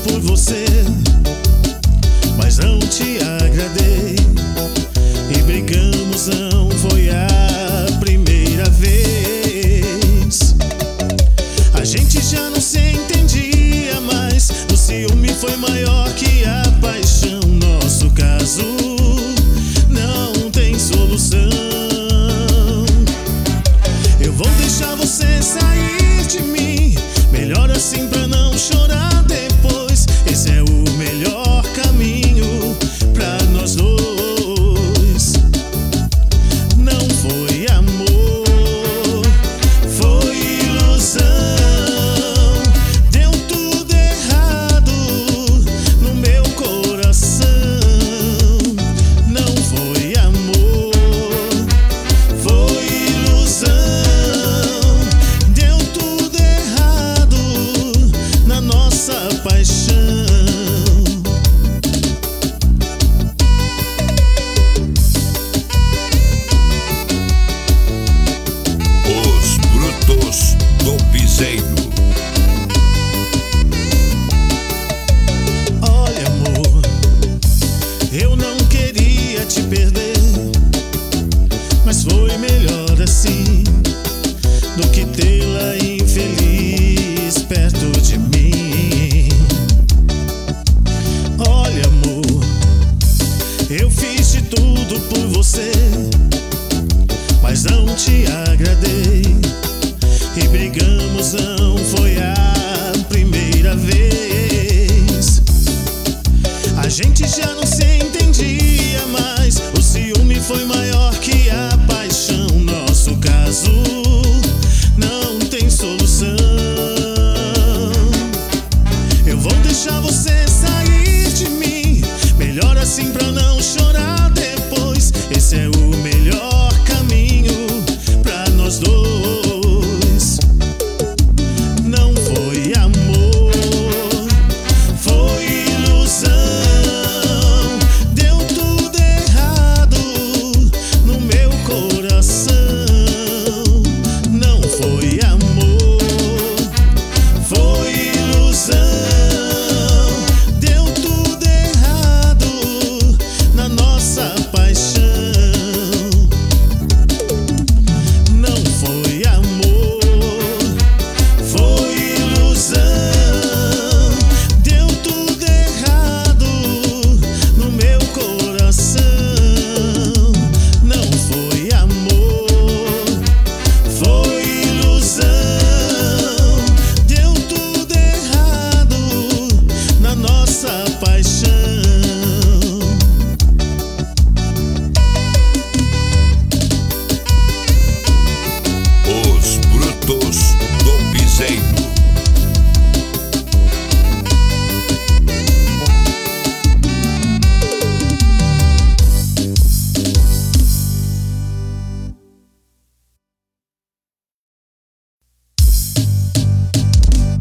por você, mas não te agradei. E brigamos, não foi a primeira vez. A gente já não se entendia mais. O ciúme foi maior que a paixão. Nosso caso não tem solução. Eu vou deixar você sair de mim. Melhor assim pra não chorar depois. Esse é o melhor caminho pra nós dois. Não foi amor, foi ilusão. Deu tudo errado no meu coração. Não foi amor, foi ilusão. Deu tudo errado na nossa paixão. Os Brutos do Piseiro. Olha, amor, eu não queria te perder, mas foi melhor assim do que tê-la infeliz perto